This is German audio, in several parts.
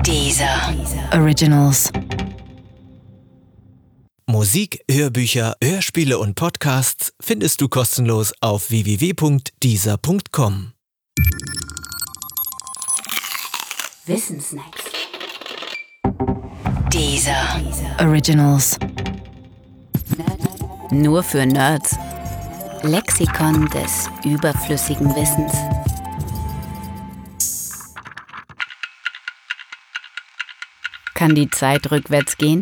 Deezer Originals. Musik, Hörbücher, Hörspiele und Podcasts findest du kostenlos auf www.deezer.com. Wissensnacks. Deezer Originals. Nur für Nerds. Lexikon des überflüssigen Wissens. Kann die Zeit rückwärts gehen?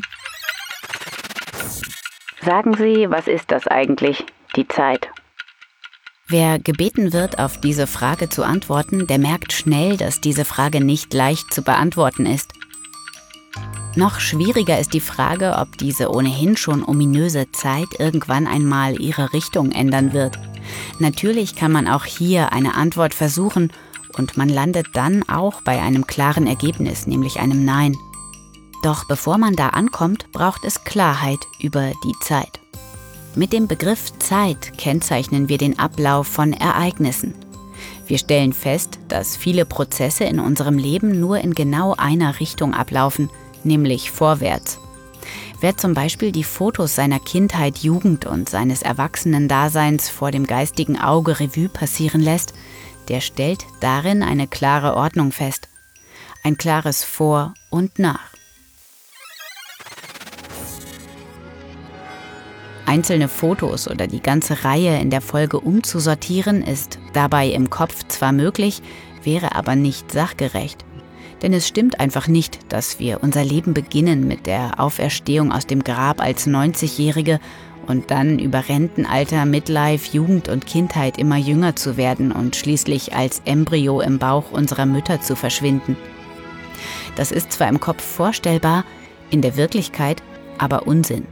Sagen Sie, was ist das eigentlich, die Zeit? Wer gebeten wird, auf diese Frage zu antworten, der merkt schnell, dass diese Frage nicht leicht zu beantworten ist. Noch schwieriger ist die Frage, ob diese ohnehin schon ominöse Zeit irgendwann einmal ihre Richtung ändern wird. Natürlich kann man auch hier eine Antwort versuchen und man landet dann auch bei einem klaren Ergebnis, nämlich einem Nein. Doch bevor man da ankommt, braucht es Klarheit über die Zeit. Mit dem Begriff Zeit kennzeichnen wir den Ablauf von Ereignissen. Wir stellen fest, dass viele Prozesse in unserem Leben nur in genau einer Richtung ablaufen, nämlich vorwärts. Wer zum Beispiel die Fotos seiner Kindheit, Jugend und seines Erwachsenendaseins vor dem geistigen Auge Revue passieren lässt, der stellt darin eine klare Ordnung fest. Ein klares Vor und Nach. Einzelne Fotos oder die ganze Reihe in der Folge umzusortieren, ist dabei im Kopf zwar möglich, wäre aber nicht sachgerecht. Denn es stimmt einfach nicht, dass wir unser Leben beginnen mit der Auferstehung aus dem Grab als 90-Jährige und dann über Rentenalter, Midlife, Jugend und Kindheit immer jünger zu werden und schließlich als Embryo im Bauch unserer Mütter zu verschwinden. Das ist zwar im Kopf vorstellbar, in der Wirklichkeit aber Unsinn.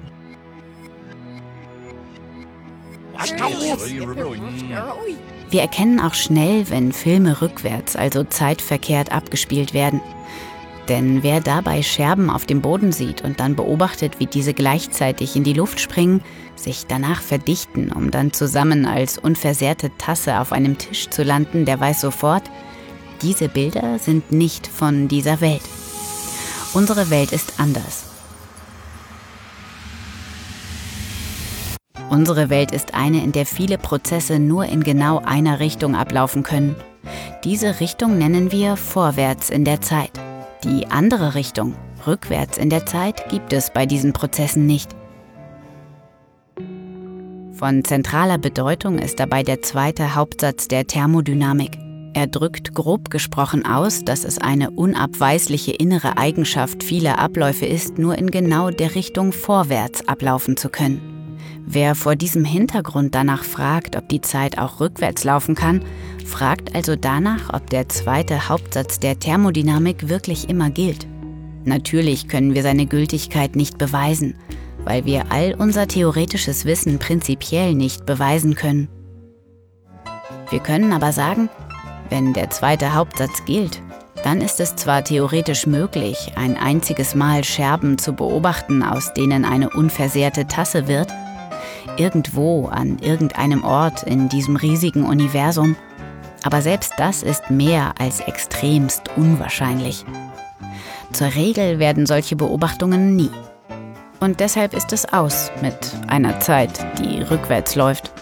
Wir erkennen auch schnell, wenn Filme rückwärts, also zeitverkehrt, abgespielt werden. Denn wer dabei Scherben auf dem Boden sieht und dann beobachtet, wie diese gleichzeitig in die Luft springen, sich danach verdichten, um dann zusammen als unversehrte Tasse auf einem Tisch zu landen, der weiß sofort, diese Bilder sind nicht von dieser Welt. Unsere Welt ist anders. Unsere Welt ist eine, in der viele Prozesse nur in genau einer Richtung ablaufen können. Diese Richtung nennen wir vorwärts in der Zeit. Die andere Richtung, rückwärts in der Zeit, gibt es bei diesen Prozessen nicht. Von zentraler Bedeutung ist dabei der zweite Hauptsatz der Thermodynamik. Er drückt grob gesprochen aus, dass es eine unabweisliche innere Eigenschaft vieler Abläufe ist, nur in genau der Richtung vorwärts ablaufen zu können. Wer vor diesem Hintergrund danach fragt, ob die Zeit auch rückwärts laufen kann, fragt also danach, ob der zweite Hauptsatz der Thermodynamik wirklich immer gilt. Natürlich können wir seine Gültigkeit nicht beweisen, weil wir all unser theoretisches Wissen prinzipiell nicht beweisen können. Wir können aber sagen, wenn der zweite Hauptsatz gilt, dann ist es zwar theoretisch möglich, ein einziges Mal Scherben zu beobachten, aus denen eine unversehrte Tasse wird, irgendwo an irgendeinem Ort in diesem riesigen Universum, aber selbst das ist mehr als extremst unwahrscheinlich. Zur Regel werden solche Beobachtungen nie. Und deshalb ist es aus mit einer Zeit, die rückwärts läuft.